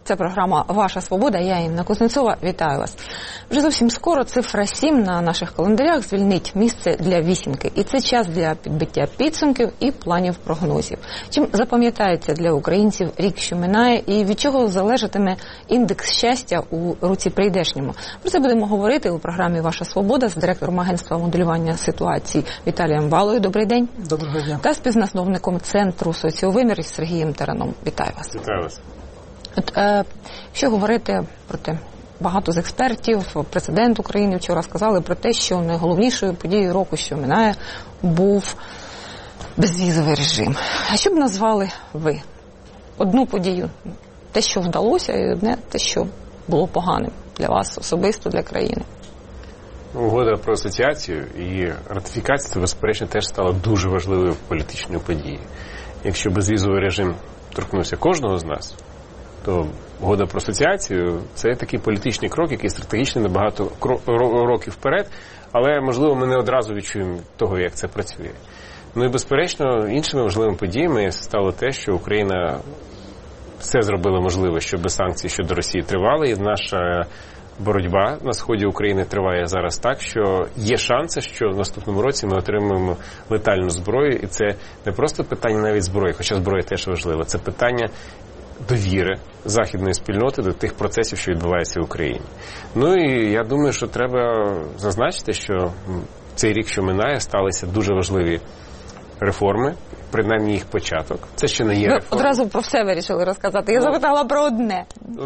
Це програма «Ваша свобода». Я Інна Кузнецова. Вітаю вас. Вже зовсім скоро цифра 7 на наших календарях звільнить місце для вісімки. І це час для підбиття підсумків і планів прогнозів. Чим запам'ятається для українців рік, що минає, і від чого залежатиме індекс щастя у році прийдешньому. Про це будемо говорити у програмі «Ваша свобода» з директором агентства моделювання ситуацій Віталієм Валою. Добрий день. Доброго дня. Та співзасновником Центру «Соціовимір» Сергієм Тараном. Вітаю вас. Вітаю вас. Якщо говорити про те, багато з експертів, президент України вчора сказали про те, що найголовнішою подією року, що минає, був безвізовий режим. А що б назвали ви? Одну подію, те, що вдалося, і одне те, що було поганим для вас особисто, для країни. Угода про асоціацію і ратифікація, це, безперечно, теж стала дуже важливою політичною подією. Якщо безвізовий режим торкнувся кожного з нас, то угода про асоціацію – це такий політичний крок, який стратегічний на багато років вперед, але, можливо, ми не одразу відчуємо того, як це працює. Ну і, безперечно, іншими важливими подіями стало те, що Україна все зробила можливе, щоб санкції щодо Росії тривали, і наша боротьба на сході України триває зараз так, що є шанси, що в наступному році ми отримаємо летальну зброю, і це не просто питання навіть зброї, хоча зброя теж важлива, це питання довіри західної спільноти до тих процесів, що відбуваються в Україні. Ну і я думаю, що треба зазначити, що цей рік, що минає, сталися дуже важливі реформи, принаймні їх початок. Це ще не є реформи. Ви одразу про все вирішили розказати. Я запитала про одне.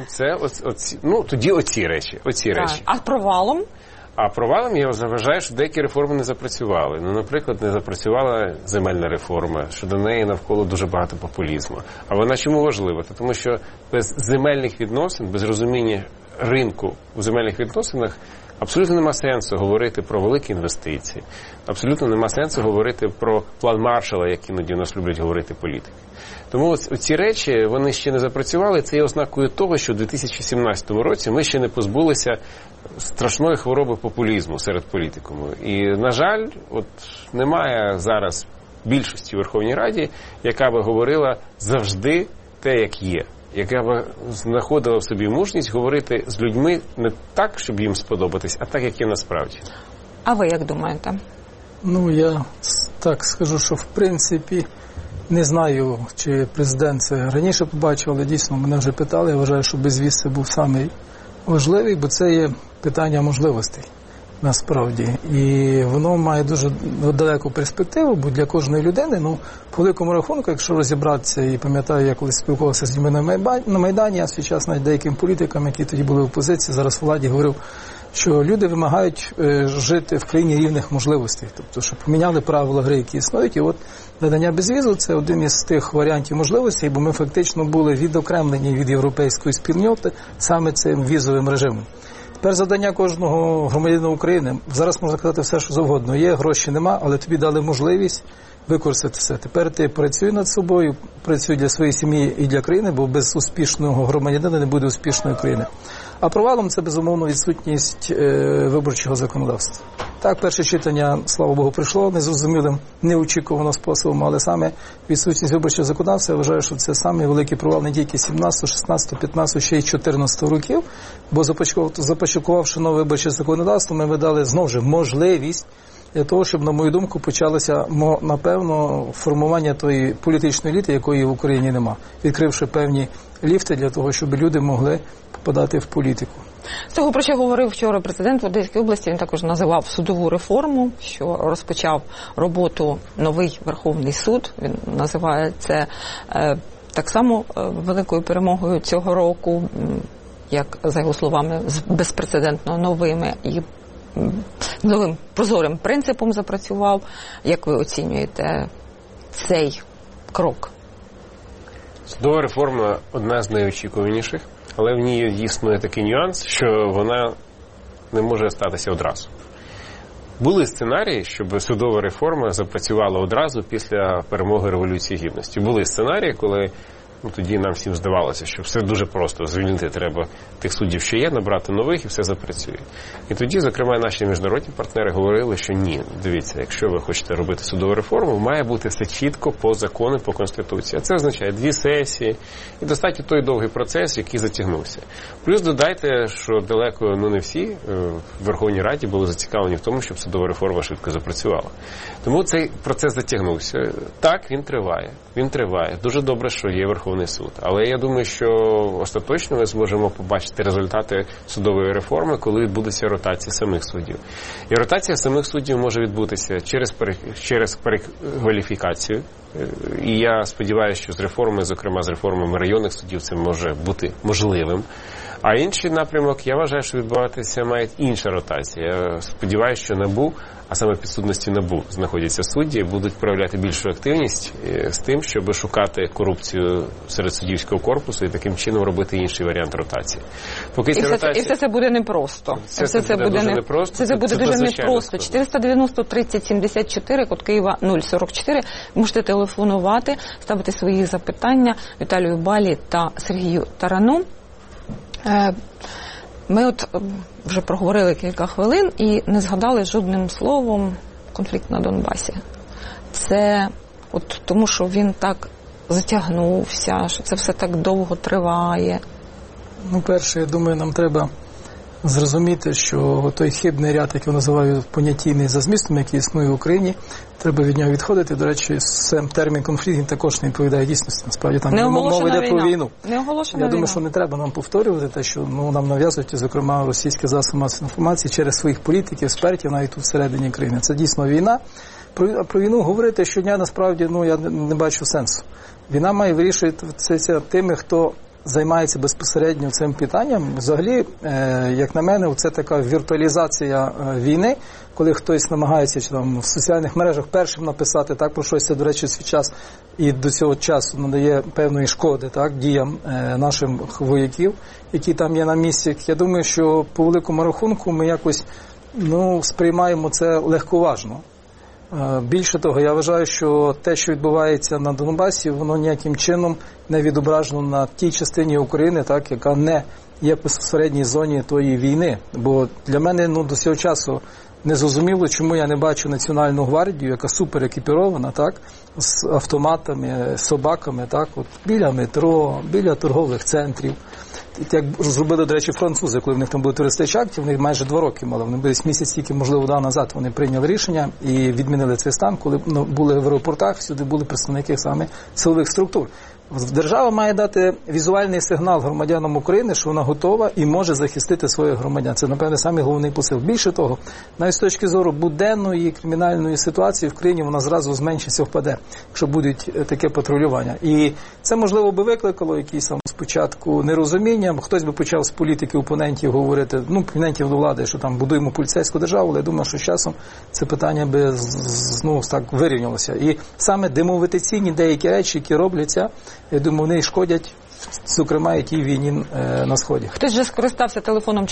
Тоді оці речі. А провалом? А провалом я вважаю, що деякі реформи не запрацювали. Ну, наприклад, не запрацювала земельна реформа, що до неї навколо дуже багато популізму. А вона чому важлива? Тому що без земельних відносин, без розуміння ринку у земельних відносинах абсолютно нема сенсу говорити про великі інвестиції. Абсолютно нема сенсу говорити про план Маршалла, як іноді у нас люблять говорити політики. Тому ці речі, вони ще не запрацювали. Це є ознакою того, що у 2017 році ми ще не позбулися страшної хвороби популізму серед політикуму. І, на жаль, немає зараз більшості в Верховній Раді, яка би говорила завжди те, як є. Яка б знаходила в собі мужність говорити з людьми не так, щоб їм сподобатись, а так, як є насправді. А ви як думаєте? Я так скажу, що в принципі не знаю, чи президент це раніше побачив, але дійсно мене вже питали. Я вважаю, що безвіз це був самий важливий, бо це є питання можливостей насправді. І воно має дуже далеку перспективу, бо для кожної людини, по великому рахунку, якщо розібратися, і пам'ятаю, я колись спілкувався з людьми на Майдані, а свій час навіть деяким політикам, які тоді були в опозиції, зараз в владі, говорив, що люди вимагають жити в країні рівних можливостей. Тобто, щоб поміняли правила гри, які існують. І надання безвізу – це один із тих варіантів можливостей, бо ми фактично були відокремлені від європейської спільноти саме цим візовим режимом. Тепер завдання кожного громадянина України. Зараз можна казати все, що завгодно. Є, гроші нема, але тобі дали можливість використати все. Тепер ти працюй над собою, працюй для своєї сім'ї і для країни, бо без успішного громадянина не буде успішної країни. А провалом це, безумовно, відсутність виборчого законодавства. Так, перше читання, слава Богу, прийшло незрозумілим, неочікувано способом, але саме відсутність виборчого законодавства, я вважаю, що це самий великий провал не тільки 17, 16, 15, ще й 14 років, бо започаткувавши нове виборче законодавство, ми видали, знову ж, можливість для того, щоб, на мою думку, почалося, напевно, формування тої політичної еліти, якої в Україні нема, відкривши певні ліфти для того, щоб люди могли попадати в політику. З того, про що говорив вчора президент в Одеській області, він також називав судову реформу, що розпочав роботу новий Верховний суд. Він називає це так само великою перемогою цього року, як, за його словами, безпрецедентно новими і новим прозорим принципом запрацював. Як ви оцінюєте цей крок? Судова реформа одна з найочікуваніших, але в ній існує такий нюанс, що вона не може статися одразу. Були сценарії, щоб судова реформа запрацювала одразу після перемоги Революції Гідності. Були сценарії, коли тоді нам всім здавалося, що все дуже просто. Звільнити треба тих суддів, що є, набрати нових і все запрацює. І тоді, зокрема, наші міжнародні партнери говорили, що ні, дивіться, якщо ви хочете робити судову реформу, має бути все чітко по закону, по Конституції. А це означає 2 сесії і достатньо той довгий процес, який затягнувся. Плюс додайте, що далеко не всі в Верховній Раді були зацікавлені в тому, щоб судова реформа швидко запрацювала. Тому цей процес затягнувся. Так, він триває. Він триває. Дуже добре, що є Верховний суд. Але я думаю, що остаточно ми зможемо побачити результати судової реформи, коли відбудеться ротація самих суддів. І ротація самих суддів може відбутися через перекваліфікацію. І я сподіваюся, що з реформами, зокрема з реформами районних суддів, це може бути можливим. А інший напрямок, я вважаю, що відбуватися має інша ротація. Я сподіваюся, що НАБУ, а саме в підсудності НАБУ знаходяться судді, будуть проявляти більшу активність з тим, щоб шукати корупцію серед суддівського корпусу і таким чином робити інший варіант ротації. Поки і все це буде непросто. Все це буде непросто. Це буде дуже непросто. 490-30-74, код Києва 044. Можете телефонувати, ставити свої запитання Віталію Балі та Сергію Тарану. Ми от вже проговорили кілька хвилин і не згадали жодним словом конфлікт на Донбасі. Це от тому, що він так затягнувся, що це все так довго триває. Перше, я думаю, нам треба зрозуміти, що той хибний ряд, який називають понятійний за змістом, який існує в Україні, треба від нього відходити. До речі, сам термін конфлікт не відповідає дійсності. Насправді там мова йде про війну. Я думаю, що не треба нам повторювати те, що нам нав'язують, зокрема, російські засоби масової інформації через своїх політиків, експертів, навіть тут всередині країни. Це дійсно війна. Про війну говорити щодня, насправді, я не бачу сенсу. Війна має вирішуватися тими, хто займається безпосередньо цим питанням. Взагалі, як на мене, це така віртуалізація війни, коли хтось намагається в соціальних мережах першим написати, про щось це, до речі, свій час і до цього часу надає певної шкоди діям наших вояків, які там є на місці. Я думаю, що по великому рахунку ми якось сприймаємо це легковажно. Більше того, я вважаю, що те, що відбувається на Донбасі, воно ніяким чином не відображено на тій частині України, яка не є в безпосередній зоні тої війни. Бо для мене до цього часу не зрозуміло, чому я не бачу Національну гвардію, яка супер екіпірована, з автоматами, собаками, біля метро, біля торгових центрів. Як зробили, до речі, французи, коли в них там були туристичні акції, вони майже 2 роки мали. Вони десь місяць тільки, можливо, назад вони прийняли рішення і відмінили цей стан, коли були в аеропортах, всюди були представники саме силових структур. Держава має дати візуальний сигнал громадянам України, що вона готова і може захистити своїх громадян. Це, напевне, самий головний посил. Більше того, навіть з точки зору буденної кримінальної ситуації в країні вона зразу зменшиться, впаде, якщо буде таке патрулювання. І це, можливо, би викликало якісь спочатку нерозуміння, хтось би почав з політики опонентів говорити, опонентів до влади, що будуємо поліцейську державу, але я думаю, що з часом це питання би так вирівнялося. І саме демовитаційні деякі речі, які робляться, я думаю, вони шкодять, зокрема, і тій війні на Сході. Хтось вже скористався телефоном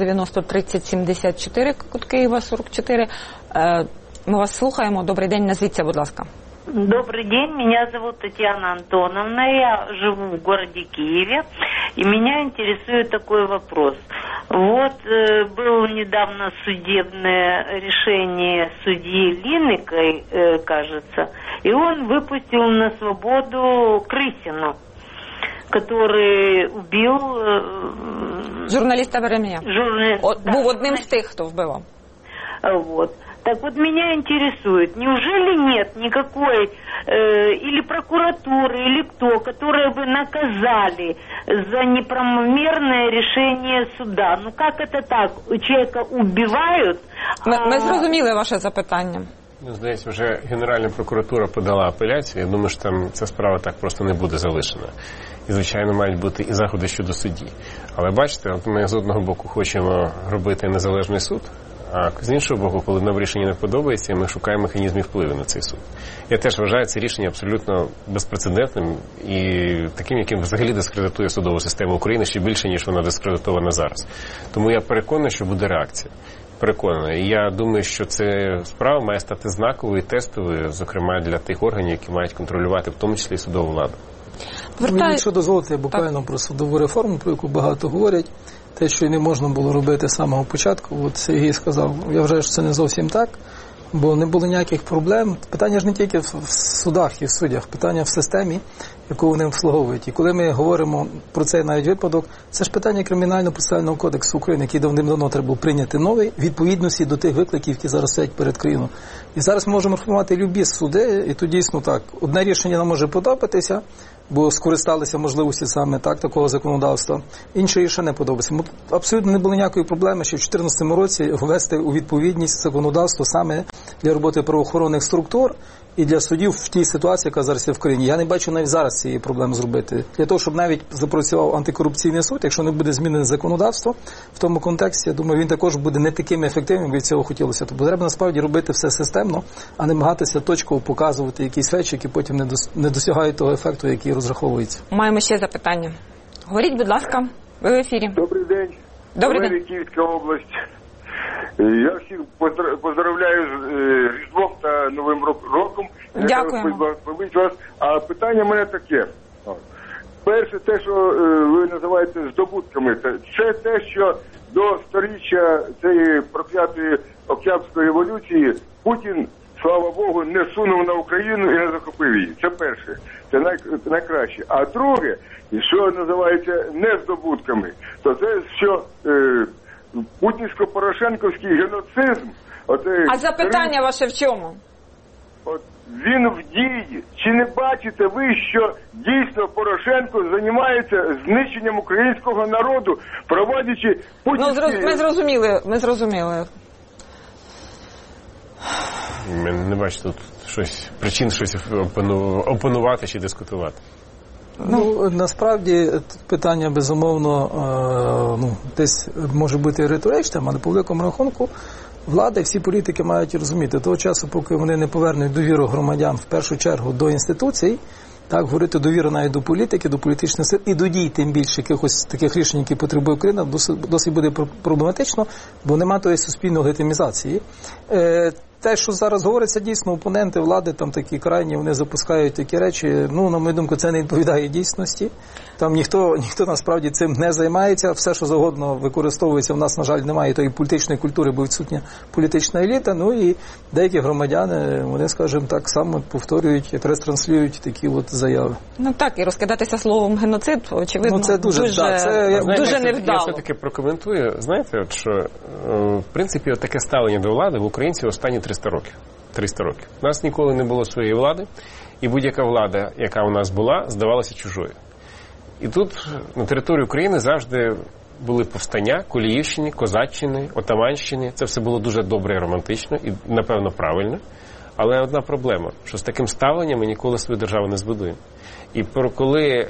490-30-74, код Києва 44. Ми вас слухаємо. Добрий день, назвіться, будь ласка. Добрый день, меня зовут Татьяна Антоновна, я живу в городе Киеве, и меня интересует такой вопрос. Было недавно судебное решение судьи Линникой, кажется, и он выпустил на свободу Крысину, который убил... Журналіста Веремія. Був одним з тих, хто вбивав. Так меня интересует, неужели нет никакой или прокуратуры, или кто, которые бы наказали за неправомерное решение суда? Как это так? Человека убивают? Ми зрозуміли ваше запитання. Здається, вже Генеральна прокуратура подала апеляцію. Я думаю, що там ця справа так просто не буде залишена. І, звичайно, мають бути і заходи щодо судді. Але бачите, ми з одного боку хочемо робити незалежний суд, а з іншого боку, коли нам рішення не подобається, ми шукаємо механізмів впливу на цей суд. Я теж вважаю це рішення абсолютно безпрецедентним і таким, яким взагалі дискредитує судову систему України ще більше, ніж вона дискредитована зараз. Тому я переконаний, що буде реакція. Переконаний. І я думаю, що ця справа має стати знаковою і тестовою, зокрема для тих органів, які мають контролювати, в тому числі і судову владу. Якщо дозволите, я буквально про судову реформу, про яку багато говорять, те, що і не можна було робити з самого початку, от Сергій сказав, я вважаю, що це не зовсім так, бо не було ніяких проблем. Питання ж не тільки в судах і в суддях, питання в системі, яку вони обслуговують. І коли ми говоримо про цей навіть випадок, це ж питання Кримінально-процесуального кодексу України, який давним-давно треба було прийняти новий, відповідності до тих викликів, які зараз стоять перед країною. І зараз ми можемо реформувати любі суди, і тут дійсно так, одне рішення нам може подобатися, бо скористалися можливості саме такого законодавства. Інше рішення не подобається. Абсолютно не було ніякої проблеми ще в 2014 році ввести у відповідність законодавство саме для роботи правоохоронних структур і для суддів в тій ситуації, яка зараз є в країні. Я не бачу навіть зараз цієї проблеми зробити. Для того, щоб навіть запрацював антикорупційний суд, якщо не буде змінене законодавство, в тому контексті, я думаю, він також буде не таким ефективним, як цього хотілося. Тобто треба насправді робити все системно, а не намагатися точково показувати якісь речі, які потім не досягають того ефекту, який розраховується. Маємо ще запитання. Говоріть, будь ласка, ви в ефірі. Добрий день. Добрий день. Київська область. Я всіх поздравляю з Різдвом та Новим роком. Дякую. А питання в мене таке. Перше, те, що ви називаєте здобутками, це те, що до сторіччя цієї проклятої Октябрьської революції Путін, слава Богу, не сунув на Україну і не захопив її. Це перше. Це найкраще. А друге, що називається не здобутками, то це, що путінсько-порошенковський геноцизм. А запитання ваше в чому? Він в дії. Чи не бачите ви, що дійсно Порошенко займається знищенням українського народу, проводячи путінські... Ми зрозуміли. Я не бачу тут причин щось опанувати чи дискутувати. Насправді питання, безумовно, десь може бути риторичним, але по великому рахунку влада і всі політики мають розуміти, того часу, поки вони не повернуть довіру громадян в першу чергу до інституцій, так, говорити довіру навіть до політики, до політичних сил і до дій, тим більше якихось таких рішень, які потребує Україна, досить буде проблематично, бо немає тої суспільної легітимізації. Те, що зараз говориться, дійсно, опоненти влади, там такі крайні, вони запускають такі речі, на мою думку, це не відповідає дійсності. Там ніхто насправді цим не займається, все, що завгодно використовується, в нас, на жаль, немає тої політичної культури, бо відсутня політична еліта, і деякі громадяни, вони, скажімо так, само повторюють, ретранслюють такі от заяви. Так, і розкидатися словом геноцид, очевидно, це дуже невдало. Я все-таки прокоментую, знаєте, що, в принципі, таке ставлення до влади в українців останні 300 років. 300 років. У нас ніколи не було своєї влади, і будь-яка влада, яка у нас була, здавалася чужою. І тут на території України завжди були повстання, Коліївщини, Козаччини, Отаманщини. Це все було дуже добре і романтично, і, напевно, правильно. Але одна проблема, що з таким ставленням ми ніколи свою державу не збудуємо. І коли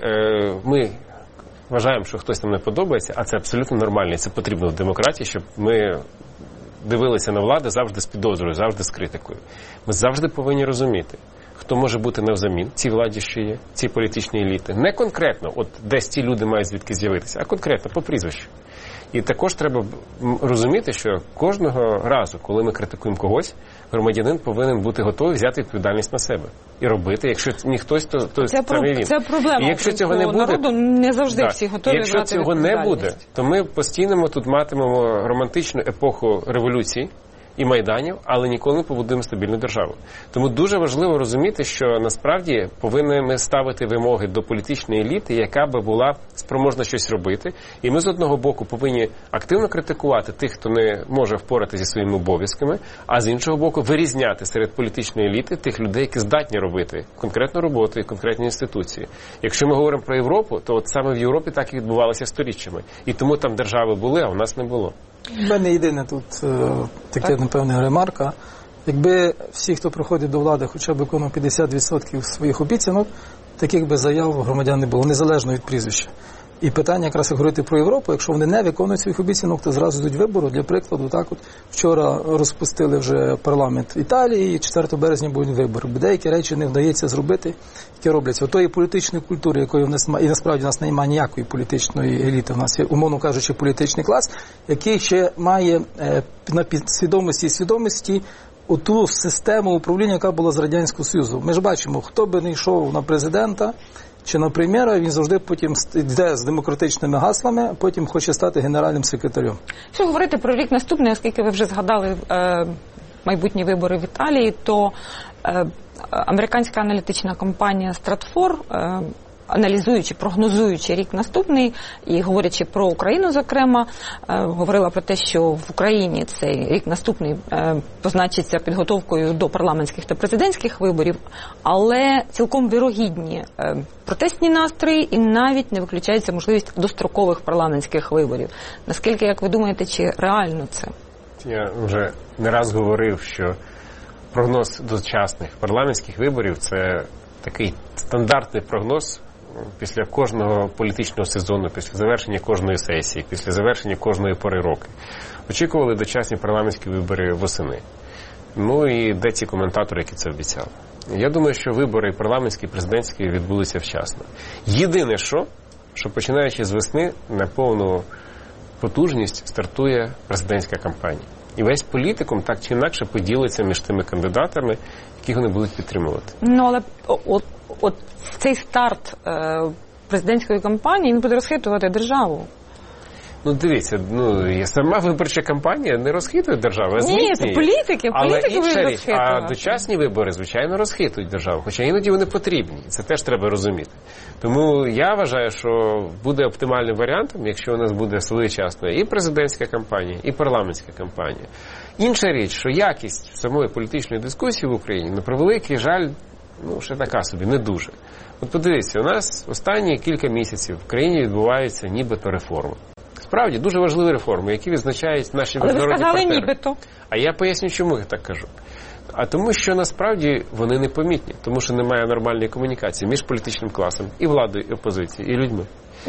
ми вважаємо, що хтось нам не подобається, а це абсолютно нормально, і це потрібно в демократії, щоб ми дивилися на владу завжди з підозрою, завжди з критикою. Ми завжди повинні розуміти, хто може бути навзамін цій владі, що є, цій політичній еліти. Не конкретно, десь ці люди мають звідки з'явитися, а конкретно, по прізвищу. І також треба розуміти, що кожного разу, коли ми критикуємо когось, громадянин повинен бути готовий взяти відповідальність на себе. І робити, якщо не хтось, то це він. Це проблема. І якщо цього не буде, народу не завжди всі готові брати відповідальність. Якщо цього не буде, то ми постійно тут матимемо романтичну епоху революції і майданів, але ніколи не побудуємо стабільну державу. Тому дуже важливо розуміти, що насправді повинні ми ставити вимоги до політичної еліти, яка би була спроможна щось робити. І ми з одного боку повинні активно критикувати тих, хто не може впоратися зі своїми обов'язками, а з іншого боку вирізняти серед політичної еліти тих людей, які здатні робити конкретну роботу і конкретні інституції. Якщо ми говоримо про Європу, то саме в Європі так і відбувалося сторіччями. І тому там держави були, а у нас не було. У мене єдине тут таке, напевне, ремарка. Якби всі, хто приходить до влади, хоча б виконував 50% своїх обіцянок, таких би заяв громадян не було, незалежно від прізвища. І питання якраз говорити про Європу, якщо вони не виконують своїх обіцянок, то зразу йдуть вибори. Для прикладу, вчора розпустили вже парламент Італії, і 4 березня будуть вибори. Бо деякі речі не вдається зробити, які робляться. Отої політичної культури, якої в нас немає, і насправді в нас немає ніякої політичної еліти. У нас є, умовно кажучи, політичний клас, який ще має на підсвідомості і свідомості оту систему управління, яка була з Радянського Союзу. Ми ж бачимо, хто би не йшов на президента, чи на прем'єра, він завжди потім йде з демократичними гаслами, а потім хоче стати генеральним секретарем. Якщо говорити про рік наступний, оскільки ви вже згадали майбутні вибори в Італії, то американська аналітична компанія Stratfor, аналізуючи, прогнозуючи рік наступний і говорячи про Україну, зокрема, говорила про те, що в Україні цей рік наступний позначиться підготовкою до парламентських та президентських виборів, але цілком вірогідні протестні настрої і навіть не виключається можливість дострокових парламентських виборів. Наскільки, як ви думаєте, чи реально це? Я вже не раз говорив, що прогноз дочасних парламентських виборів – це такий стандартний прогноз після кожного політичного сезону, після завершення кожної сесії, після завершення кожної пори року. Очікували дочасні парламентські вибори восени. Ну і де ці коментатори, які це обіцяли? Я думаю, що вибори парламентські, президентські відбулися вчасно. Єдине, що починаючи з весни на повну потужність стартує президентська кампанія. І весь політикум так чи інакше поділиться між тими кандидатами, яких вони будуть підтримувати. Ну, але от цей старт президентської кампанії, він буде розхитувати державу. Ну, дивіться, сама виборча кампанія не розхитує державу, а зміцнює. Ні, це політики Але інша річ, розхитувати. а дочасні вибори, звичайно, розхитують державу, хоча іноді вони потрібні, це теж треба розуміти. Тому я вважаю, що буде оптимальним варіантом, якщо у нас буде своєчасно і президентська кампанія, і парламентська кампанія. Інша річ, що якість самої політичної дискусії в Україні, на превеликий жаль, ще така собі, не дуже. От подивіться, у нас останні кілька місяців в країні відбуваються нібито реформи. Справді, дуже важливі реформи, які відзначають наші міжнародні партнери. Але ви сказали нібито. А я поясню, чому я так кажу. А тому, що насправді вони непомітні, тому що немає нормальної комунікації між політичним класом, і владою, і опозицією, і людьми.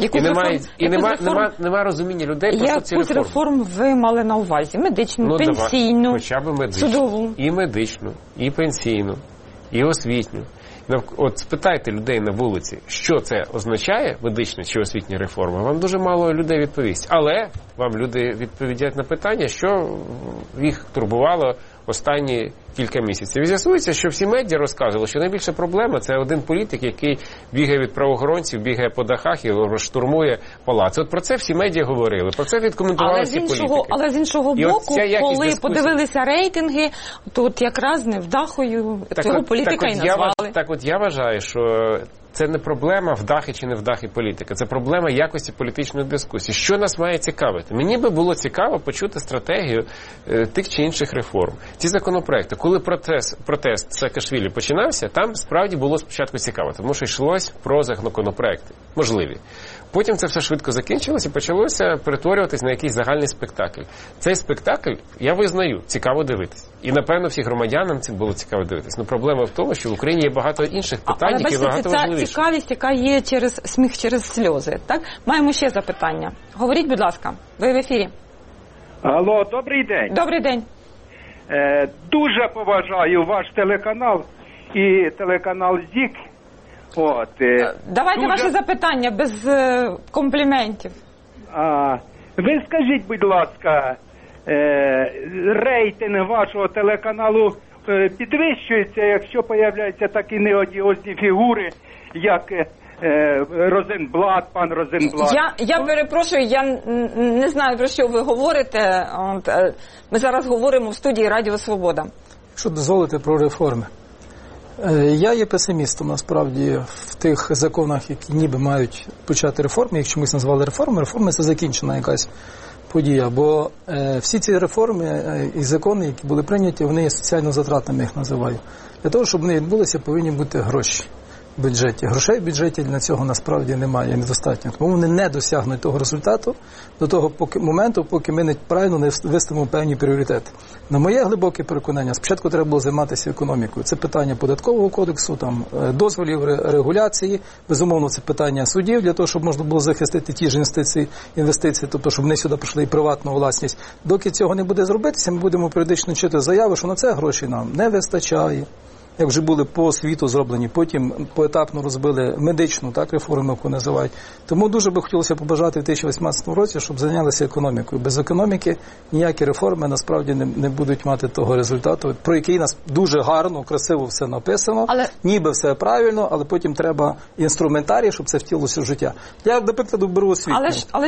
Немає розуміння людей про ці реформи. Реформ ви мали на увазі? Медичну, пенсійну, хоча б медичну, судову. І медичну, і пенсійну, і освітню. От спитайте людей на вулиці, що це означає, медична чи освітня реформа, вам дуже мало людей відповість. Але вам люди відповідають на питання, що їх турбувало останні кілька місяців. І з'ясується, що всі медіа розказували, що найбільша проблема – це один політик, який бігає від правоохоронців, бігає по дахах і розштурмує палаци. От про це всі медіа говорили, про це відкоментували всі політики. Але з іншого боку, коли подивилися рейтинги, то от якраз не вдахою цього політика і назвали. Так от я вважаю, що це не проблема вдахи чи не вдахи політика, це проблема якості політичної дискусії. Що нас має цікавити? Мені би було цікаво почути стратегію тих чи інших реформ. Ці законопроекти, коли протест Саакашвілі починався, там справді було спочатку цікаво, тому що йшлось про законопроекти, можливі. Потім це все швидко закінчилося і почалося перетворюватись на якийсь загальний спектакль. Цей спектакль, я визнаю, цікаво дивитись. І, напевно, всім громадянам цим було цікаво дивитись. Но проблема в тому, що в Україні є багато інших питань, які багато важливіші. Це цікавість, яка є через сміх, через сльози. Так? Маємо ще запитання. Говоріть, будь ласка, ви в ефірі. Алло, добрий день. Добрий день. Дуже поважаю ваш телеканал і телеканал ЗІК. Давайте ваше запитання без компліментів. Ви скажіть, будь ласка, рейтинг вашого телеканалу підвищується, якщо появляються такі неодіозні фігури, як Розенблат, пан Розенблат? Я перепрошую, я не знаю, про що ви говорите. Ми зараз говоримо в студії Радіо Свобода. Якщо дозволите, про реформи. Я є песимістом, насправді, в тих законах, які ніби мають почати реформи. Якщо ми їх назвали реформи – це закінчена якась подія. Бо всі ці реформи і закони, які були прийняті, вони є соціально затратними, я їх називаю. Для того, щоб вони відбулися, повинні бути гроші в бюджеті. Грошей в бюджеті для цього насправді немає, недостатньо. Тому вони не досягнуть того результату до того моменту, поки ми правильно не виставимо певні пріоритети. На моє глибоке переконання, спочатку треба було займатися економікою. Це питання податкового кодексу, дозволів, регуляції. Безумовно, це питання судів, для того, щоб можна було захистити ті ж інвестиції, тобто, щоб вони сюди прийшли і приватну власність. Доки цього не буде зробитися, ми будемо періодично чути заяви, що на це грошей нам не вистачає. як вже були по світу зроблені, потім поетапно розбили медичну, так, реформу, яку називають. Тому дуже би хотілося побажати в 2018 році, щоб зайнялися економікою. Без економіки ніякі реформи насправді не будуть мати того результату, про який нас дуже гарно, красиво все написано, ніби все правильно, але потім треба інструментарій, щоб це втілилося в життя. Я, до прикладу, беру освітню. Але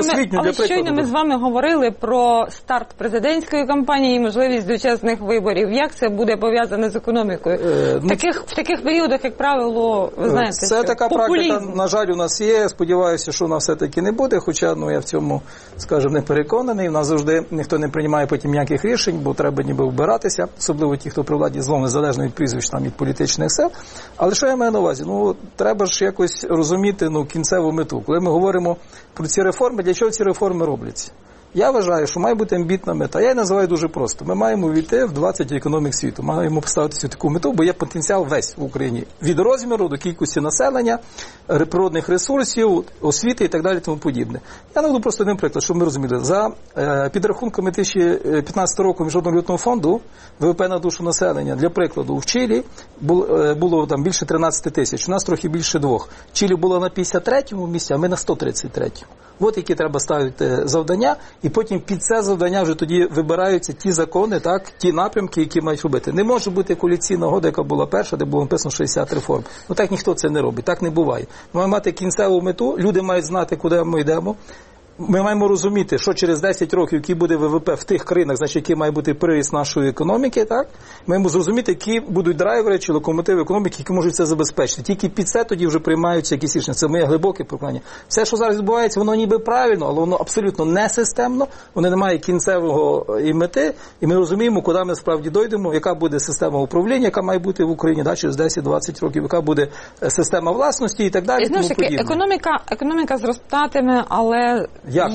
щойно ми з вами говорили про старт президентської кампанії і можливість дочасних виборів. Як це буде пов'язане з економікою? В таких періодах, як правило, ви знаєте, це така практика, на жаль, у нас є. Сподіваюся, що вона все-таки не буде, хоча я в цьому, скажімо, не переконаний. У нас завжди ніхто не приймає потім ніяких рішень, бо треба ніби вбиратися, особливо ті, хто при владі, злом незалежно від прізвищ, там, від політичних сил. Але що я маю на увазі? Треба ж якось розуміти кінцеву мету. Коли ми говоримо про ці реформи, для чого ці реформи робляться? Я вважаю, що має бути амбітна мета. Я її називаю дуже просто. Ми маємо війти в 20 економік світу. Маємо поставити цю таку мету, бо є потенціал весь в Україні. Від розміру до кількості населення, природних ресурсів, освіти і так далі, тому подібне. Я наведу просто один приклад, щоб ми розуміли. За підрахунками 2015 року Міжнародного валютного фонду ВВП на душу населення, для прикладу, в Чилі було там більше 13 тисяч, у нас трохи більше 2. Чилі було на 53-му місці, а ми на 133-му. От які треба ставити завдання, і потім під це завдання вже тоді вибираються ті закони, так, ті напрямки, які мають робити. Не може бути коаліційна угода, яка була перша, де було написано 60 реформ. Так ніхто це не робить, так не буває. Ми маємо мати кінцеву мету, люди мають знати, куди ми йдемо. Ми маємо розуміти, що через 10 років, який буде ВВП в тих країнах, значить, який має бути приріст нашої економіки, так? Ми маємо зрозуміти, які будуть драйвери чи локомотиви економіки, які можуть це забезпечити. Тільки під це тоді вже приймаються якісь рішення. Це моє глибоке переконання. Все, що зараз відбувається, воно ніби правильно, але воно абсолютно не системно, воно не має кінцевого і мети, і ми розуміємо, куди ми справді дойдемо, яка буде система управління, яка має бути в Україні, да, через 10-20 років, яка буде система власності і так далі. І знову ж таки, економіка зростатиме, але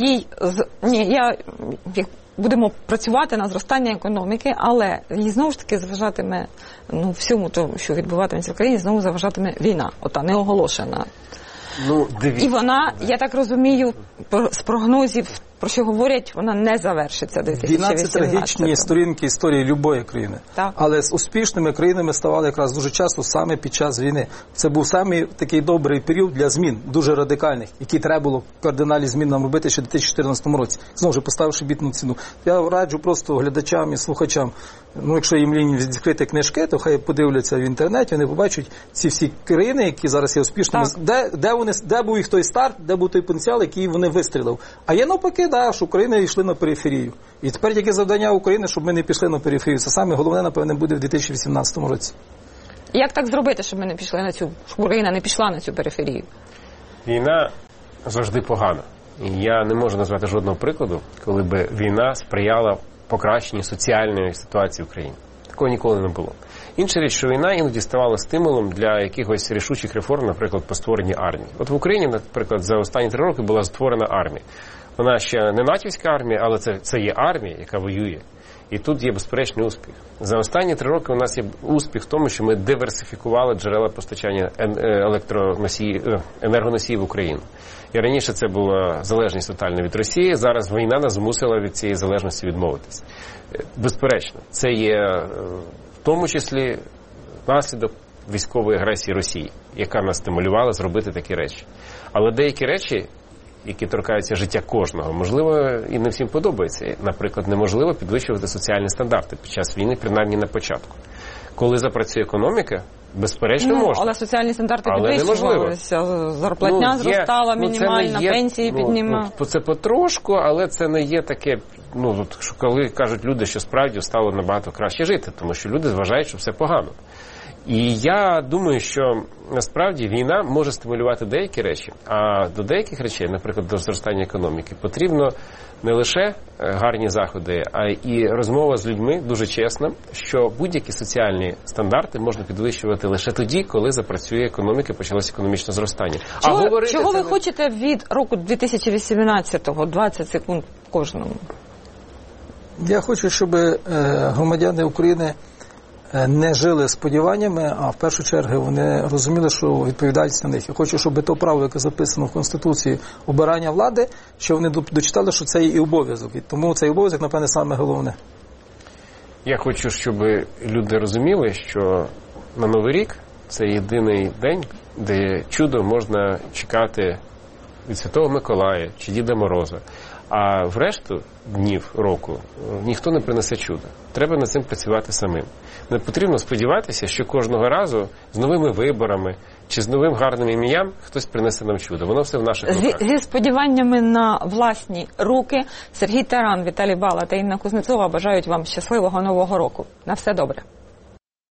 будемо працювати на зростання економіки, але їй знову ж таки заважатиме всьому тому, що відбуватиметься в країні, знову заважатиме війна, ота неоголошена. І вона, я так розумію, з прогнозів, про що говорять, вона не завершиться 2018 року. Війна – це трагічні сторінки історії любої країни. Так. Але з успішними країнами ставали якраз дуже часто саме під час війни. Це був саме такий добрий період для змін, дуже радикальних, які треба було кардинальні змін нам робити ще в 2014 році. Знову ж поставивши бітну ціну. Я раджу просто глядачам і слухачам, якщо їм лінь відкрити книжки, то хай подивляться в інтернеті, вони побачать ці всі країни, які зараз є успішними, де був їх той старт, де був той потенціал, який вони вистрілив. А є навпаки, що Україна йшли на периферію. І тепер тільки завдання України, щоб ми не пішли на периферію. Це саме головне, напевне, буде в 2018 році. Як так зробити, щоб ми не пішли на щоб Україна не пішла на цю периферію? Війна завжди погана. І я не можу назвати жодного прикладу, коли би війна сприяла покращенню соціальної ситуації в країні. Такого ніколи не було. Інша річ, що війна іноді ставала стимулом для якихось рішучих реформ, наприклад, по створенні армії. От в Україні, наприклад, за останні 3 роки була створена армія. Вона ще не натівська армія, але це є армія, яка воює. І тут є безперечний успіх. За останні 3 роки у нас є успіх в тому, що ми диверсифікували джерела постачання енергоносіїв в Україну. І раніше це була залежність тотальна від Росії, зараз війна нас змусила від цієї залежності відмовитись. Безперечно, це є в тому числі наслідок військової агресії Росії, яка нас стимулювала зробити такі речі. Але деякі речі, які торкаються життя кожного, можливо, і не всім подобається. Наприклад, неможливо підвищувати соціальні стандарти під час війни, принаймні на початку. Коли запрацює економіка, безперечно, можна. Але соціальні стандарти підвищувалися, зарплатня зростала, мінімальна, пенсії піднімали. Це потрошку, але це не є таке, коли кажуть люди, що справді стало набагато краще жити, тому що люди вважають, що все погано. І я думаю, що насправді війна може стимулювати деякі речі, а до деяких речей, наприклад, до зростання економіки, потрібно не лише гарні заходи, а і розмова з людьми дуже чесна, що будь-які соціальні стандарти можна підвищувати лише тоді, коли запрацює економіка, почалося економічне зростання. Чого ви хочете від року 2018-го? 20 секунд кожному. Я хочу, щоб громадяни України не жили сподіваннями, а в першу чергу вони розуміли, що відповідальність на них. Я хочу, щоб то право, яке записано в Конституції, обирання влади, що вони дочитали, що це і обов'язок. І тому цей обов'язок, напевне, саме головне. Я хочу, щоб люди розуміли, що на Новий рік це єдиний день, де чудо можна чекати від Святого Миколая чи Діда Мороза. А в решту днів року ніхто не принесе чудо. Треба над цим працювати самим. Не потрібно сподіватися, що кожного разу з новими виборами чи з новим гарним ім'ям хтось принесе нам чудо. Воно все в наших руках. Зі сподіваннями на власні руки Сергій Таран, Віталій Бала та Інна Кузнецова бажають вам щасливого Нового року. На все добре.